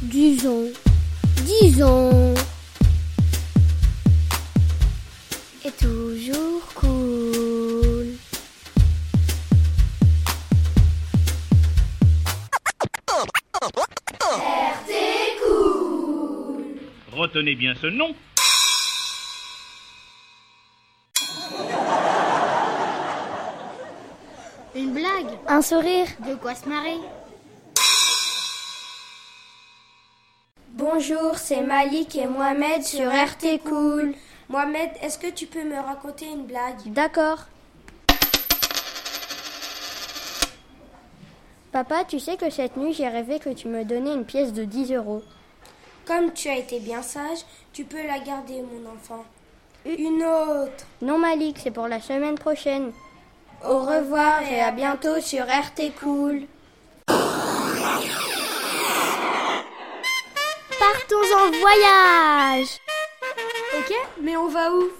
Disons. Et toujours cool. RT Cool. Retenez bien ce nom. Une blague, Un sourire. de quoi se marrer. Bonjour, c'est Malik et Mohamed sur RT Cool. Mohamed, est-ce que tu peux me raconter une blague? D'accord. Papa, tu sais que cette nuit, j'ai rêvé que tu me donnais une pièce de 10 €. Comme tu as été bien sage, tu peux la garder, mon enfant. Une autre. Non, Malik, c'est pour la semaine prochaine. Au revoir et à bientôt sur RT Cool. Partons en voyage. Ok, mais on va où?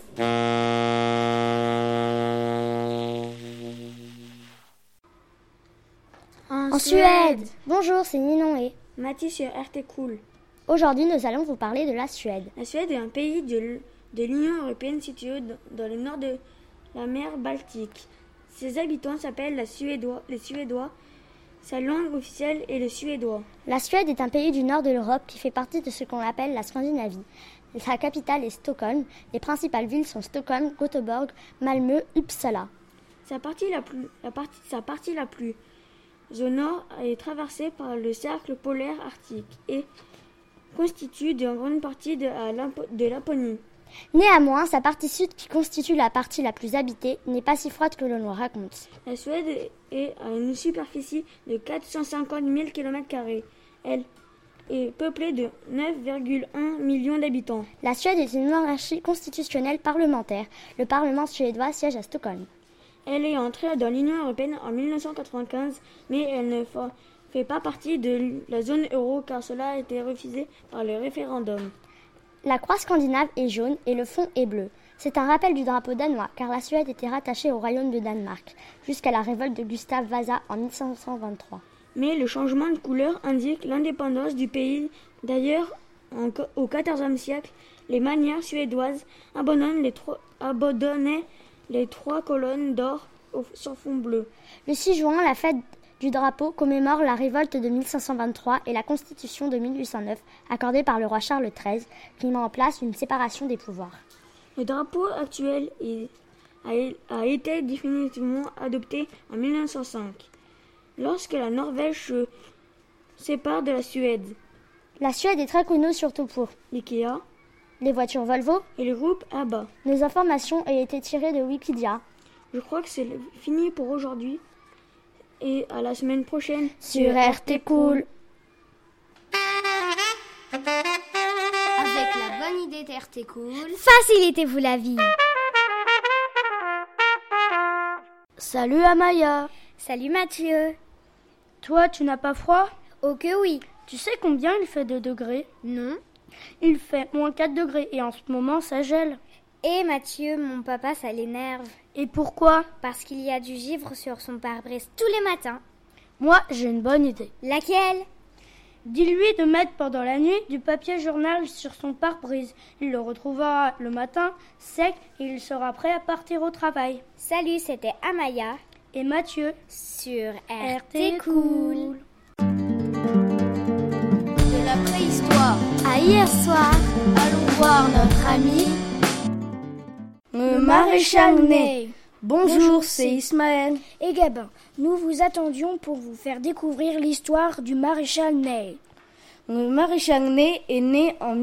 En Suède. Bonjour, c'est Ninon. Mathis sur RT Cool. Aujourd'hui, nous allons vous parler de la Suède. La Suède est un pays de l'Union européenne situé dans le nord de la mer Baltique. Ses habitants s'appellent les Suédois. Sa langue officielle est le suédois. La Suède est un pays du nord de l'Europe qui fait partie de ce qu'on appelle la Scandinavie. Sa capitale est Stockholm. Les principales villes sont Stockholm, Göteborg, Malmö, Uppsala. Sa partie la plus au nord est traversée par le cercle polaire arctique et constitue une grande partie de Laponie. Néanmoins, sa partie sud, qui constitue la partie la plus habitée, n'est pas si froide que l'on le raconte. La Suède a une superficie de 450 000 km². Elle est peuplée de 9,1 millions d'habitants. La Suède est une monarchie constitutionnelle parlementaire. Le Parlement suédois siège à Stockholm. Elle est entrée dans l'Union européenne en 1995, mais elle ne fait pas partie de la zone euro car cela a été refusé par le référendum. La croix scandinave est jaune et le fond est bleu. C'est un rappel du drapeau danois, car la Suède était rattachée au royaume de Danemark, jusqu'à la révolte de Gustav Vasa en 1523. Mais le changement de couleur indique l'indépendance du pays. D'ailleurs, au XIVe siècle, les manières suédoises abandonnaient les trois colonnes d'or sur fond bleu. Le 6 juin, la fête du drapeau commémore la révolte de 1523 et la constitution de 1809, accordée par le roi Charles XIII, qui met en place une séparation des pouvoirs. Le drapeau actuel a été définitivement adopté en 1905, lorsque la Norvège se sépare de la Suède. La Suède est très connue surtout pour l'IKEA, les voitures Volvo et le groupe ABBA. Nos informations ont été tirées de Wikipédia. Je crois que c'est fini pour aujourd'hui. Et à la semaine prochaine sur RT Cool. Avec la bonne idée d'RT Cool, facilitez-vous la vie. Salut Amaya. Salut Mathieu. Toi, tu n'as pas froid? Oh que oui. Tu sais combien il fait de degrés? Non. Il fait moins 4 degrés et en ce moment, ça gèle. Et Mathieu, mon papa, ça l'énerve. Et pourquoi? Parce qu'il y a du givre sur son pare-brise tous les matins. Moi, j'ai une bonne idée. Laquelle? Dis-lui de mettre pendant la nuit du papier journal sur son pare-brise. Il le retrouvera le matin sec et il sera prêt à partir au travail. Salut, c'était Amaya et Mathieu sur RT Cool. De la préhistoire à hier soir, allons voir notre ami le maréchal Ney. Bonjour, c'est Ismaël et Gabin. Nous vous attendions pour vous faire découvrir l'histoire du maréchal Ney. Le maréchal Ney est né en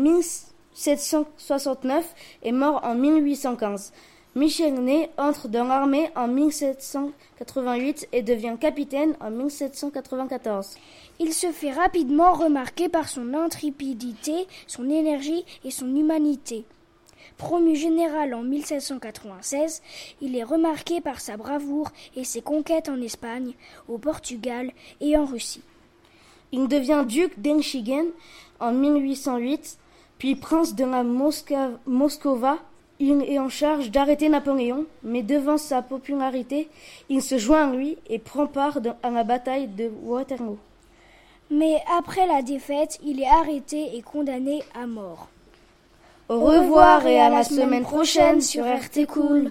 1769 et mort en 1815. Michel Ney entre dans l'armée en 1788 et devient capitaine en 1794. Il se fait rapidement remarquer par son intrépidité, son énergie et son humanité. Promu général en 1796, il est remarqué par sa bravoure et ses conquêtes en Espagne, au Portugal et en Russie. Il devient duc d'Enschingen en 1808, puis prince de la Moscova. Il est en charge d'arrêter Napoléon, mais devant sa popularité, il se joint à lui et prend part à la bataille de Waterloo. Mais après la défaite, il est arrêté et condamné à mort. Au revoir et à la semaine prochaine sur RT Cool.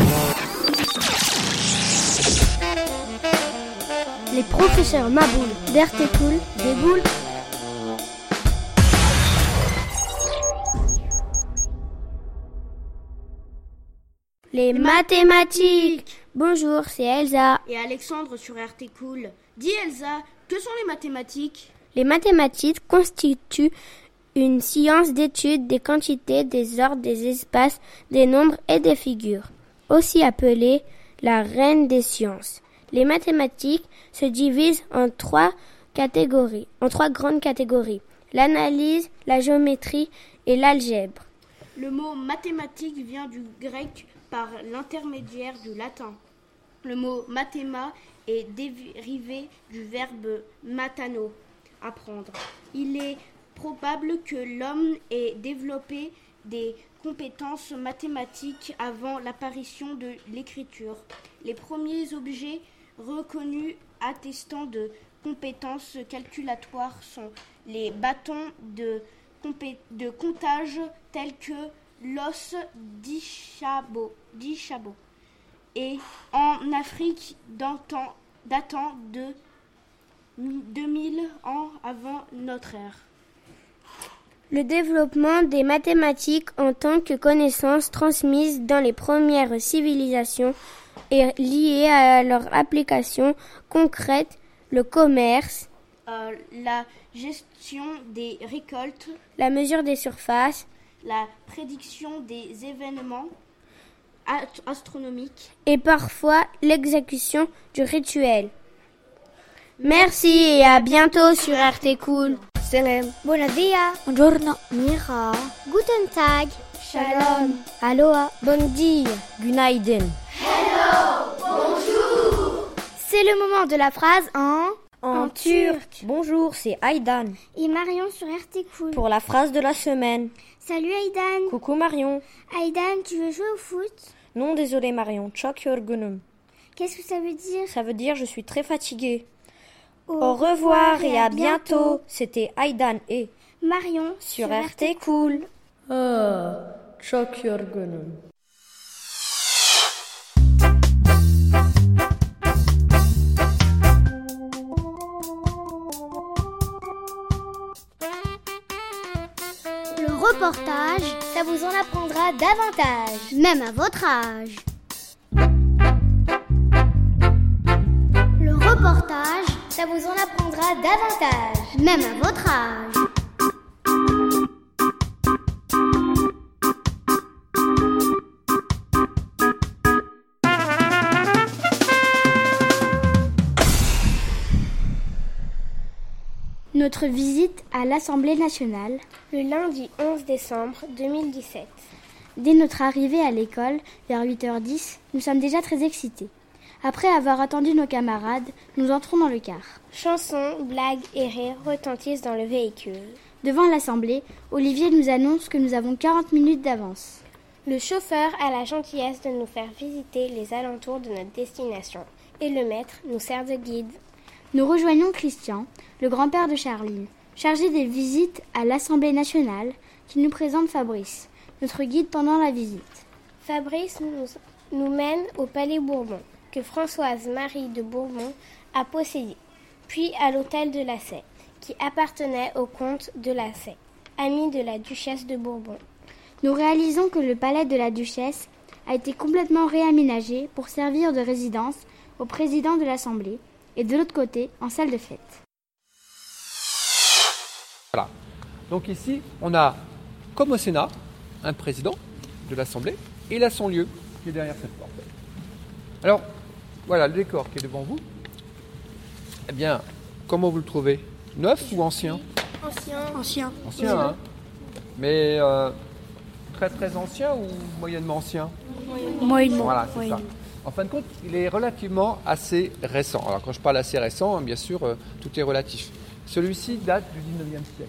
Les professeurs Maboul d'RT Cool déboulent. Les mathématiques. Bonjour, c'est Elsa. Et Alexandre sur RT Cool. Dis Elsa, que sont les mathématiques ? Les mathématiques constituent une science d'étude des quantités, des ordres, des espaces, des nombres et des figures, aussi appelée la reine des sciences. Les mathématiques se divisent en trois grandes catégories, l'analyse, la géométrie et l'algèbre. Le mot mathématique vient du grec par l'intermédiaire du latin. Le mot mathéma est dérivé du verbe matano, apprendre. Il est probable que l'homme ait développé des compétences mathématiques avant l'apparition de l'écriture. Les premiers objets reconnus attestant de compétences calculatoires sont les bâtons de comptage tels que l'os d'Ishabo et en Afrique datant de 2000 ans avant notre ère. Le développement des mathématiques en tant que connaissance transmise dans les premières civilisations est lié à leur application concrète, le commerce, la gestion des récoltes, la mesure des surfaces, la prédiction des événements astronomiques et parfois l'exécution du rituel. Merci et à bientôt sur RT Cool. Salam. Buenos días. Buongiorno. Mira. Guten Tag. Shalom. Aloha. Bon dia. Günaydın. C'est le moment de la phrase en turc. Bonjour, c'est Aydan Et Marion sur RT Cool. pour la phrase de la semaine. Salut Aydan. Coucou Marion. Aydan, tu veux jouer au foot? Non, désolé Marion, çok yorgunum. Qu'est-ce que ça veut dire? Ça veut dire je suis très fatiguée. Au revoir et à bientôt. C'était Aydan et Marion sur RT Cool. Çok yorgunum. Le reportage, ça vous en apprendra davantage, même à votre âge. Le reportage, ça vous en apprendra davantage, même à votre âge. Notre visite à l'Assemblée nationale le lundi 11 décembre 2017. Dès notre arrivée à l'école, vers 8h10, nous sommes déjà très excités. Après avoir attendu nos camarades, nous entrons dans le car. Chansons, blagues et rires retentissent dans le véhicule. Devant l'Assemblée, Olivier nous annonce que nous avons 40 minutes d'avance. Le chauffeur a la gentillesse de nous faire visiter les alentours de notre destination et le maître nous sert de guide. Nous rejoignons Christian, le grand-père de Charline, chargé des visites à l'Assemblée nationale, qui nous présente Fabrice, notre guide pendant la visite. Fabrice nous mène au Palais Bourbon, que Françoise-Marie de Bourbon a possédé, puis à l'hôtel de Lassay, qui appartenait au comte de Lassay, ami de la duchesse de Bourbon. Nous réalisons que le palais de la duchesse a été complètement réaménagé pour servir de résidence au président de l'Assemblée, et de l'autre côté, en salle de fête. Voilà. Donc ici, on a, comme au Sénat, un président de l'Assemblée, et il a son lieu, qui est derrière cette porte. Alors, voilà le décor qui est devant vous. Eh bien, comment vous le trouvez? Neuf ou ancien? Ancien. Ancien, hein? Mais très très ancien ou moyennement ancien? Moyennement. Voilà, c'est ça. En fin de compte, il est relativement assez récent. Alors quand je parle assez récent, bien sûr, tout est relatif. Celui-ci date du 19e siècle.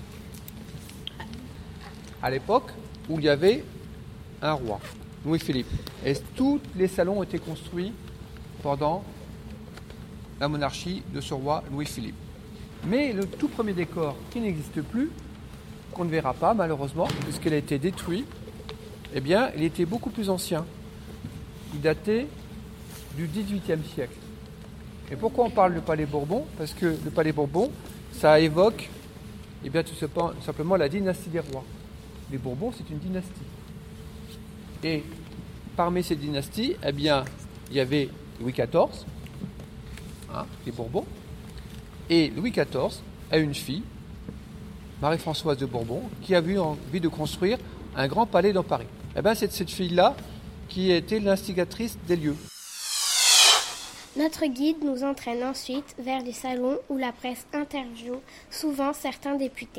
À l'époque où il y avait un roi, Louis-Philippe. Et tous les salons ont été construits pendant la monarchie de ce roi Louis-Philippe. Mais le tout premier décor qui n'existe plus, qu'on ne verra pas malheureusement, puisqu'il a été détruit, eh bien, il était beaucoup plus ancien. Il datait du XVIIIe siècle. Et pourquoi on parle du Palais Bourbon? Parce que le Palais Bourbon, ça évoque tout simplement la dynastie des rois. Les Bourbons, c'est une dynastie. Et parmi ces dynasties, eh bien, il y avait Louis XIV, les Bourbons, et Louis XIV a une fille, Marie-Françoise de Bourbon, qui a eu envie de construire un grand palais dans Paris. Eh bien, c'est cette fille-là qui a été l'instigatrice des lieux. Notre guide nous entraîne ensuite vers des salons où la presse interviewe souvent certains députés.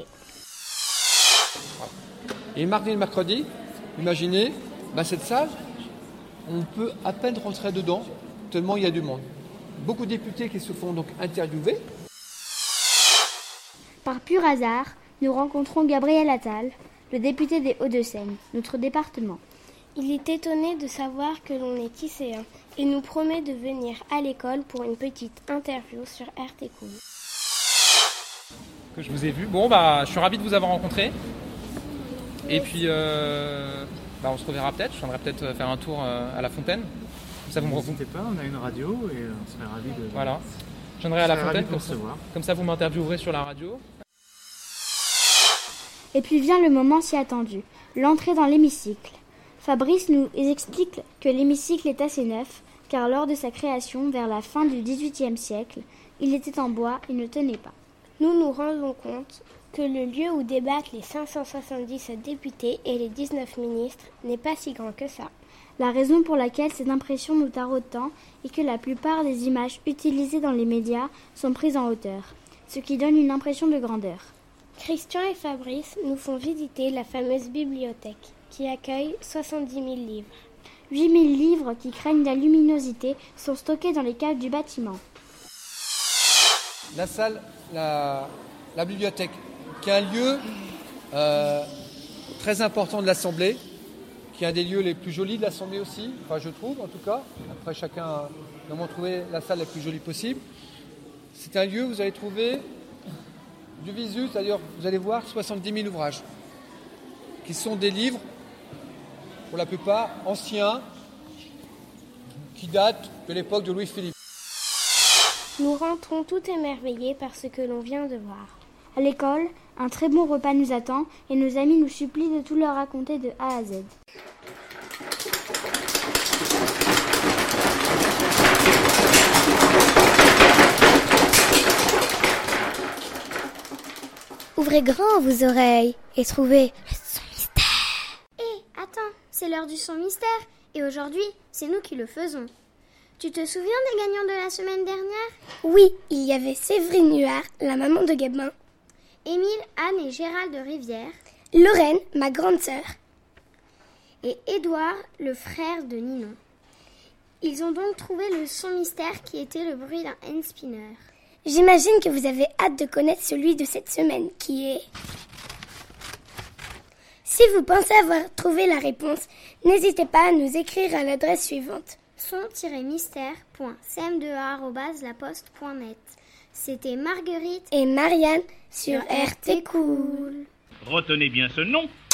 Et mardi et le mercredi, imaginez, cette salle, on peut à peine rentrer dedans, tellement il y a du monde. Beaucoup de députés qui se font donc interviewer. Par pur hasard, nous rencontrons Gabriel Attal, le député des Hauts-de-Seine, notre département. Il est étonné de savoir que l'on est lycéen et nous promet de venir à l'école pour une petite interview sur RT Cool. Que je vous ai vu. Bon, je suis ravi de vous avoir rencontré. Et puis, on se reverra peut-être. Je viendrai peut-être faire un tour à la Fontaine. Comme ça, vous me N'hésitez pas, on a une radio et on serait ravis de... Voilà. Je viendrai à la Fontaine, comme ça vous m'interviewerez sur la radio. Et puis vient le moment si attendu, l'entrée dans l'hémicycle. Fabrice nous explique que l'hémicycle est assez neuf, car lors de sa création, vers la fin du XVIIIe siècle, il était en bois et ne tenait pas. Nous nous rendons compte que le lieu où débattent les 570 députés et les 19 ministres n'est pas si grand que ça. La raison pour laquelle cette impression nous taraude tant est que la plupart des images utilisées dans les médias sont prises en hauteur, ce qui donne une impression de grandeur. Christian et Fabrice nous font visiter la fameuse bibliothèque qui accueille 70 000 livres. 8 000 livres qui craignent la luminosité sont stockés dans les caves du bâtiment. La salle, la bibliothèque, qui est un lieu très important de l'Assemblée, qui est un des lieux les plus jolis de l'Assemblée aussi, je trouve en tout cas. Après, chacun doit trouver la salle la plus jolie possible. C'est un lieu où vous allez trouver du visu, c'est-à-dire vous allez voir 70 000 ouvrages, qui sont des livres, pour la plupart anciens, qui datent de l'époque de Louis-Philippe. Nous rentrons tout émerveillés par ce que l'on vient de voir. À l'école, un très bon repas nous attend et nos amis nous supplient de tout leur raconter de A à Z. Ouvrez grand vos oreilles et trouvez le son mystère. Hé, attends, c'est l'heure du son mystère et aujourd'hui, c'est nous qui le faisons. Tu te souviens des gagnants de la semaine dernière? Oui, il y avait Séverine Huard, la maman de Gabin. Émile, Anne et Gérald de Rivière. Lorraine, ma grande sœur. Et Édouard, le frère de Ninon. Ils ont donc trouvé le son mystère qui était le bruit d'un hand spinner. J'imagine que vous avez hâte de connaître celui de cette semaine, qui est... Si vous pensez avoir trouvé la réponse, n'hésitez pas à nous écrire à l'adresse suivante. son-mystère.cm2a@laposte.net. C'était Marguerite et Marianne sur RT Cool. Retenez bien ce nom.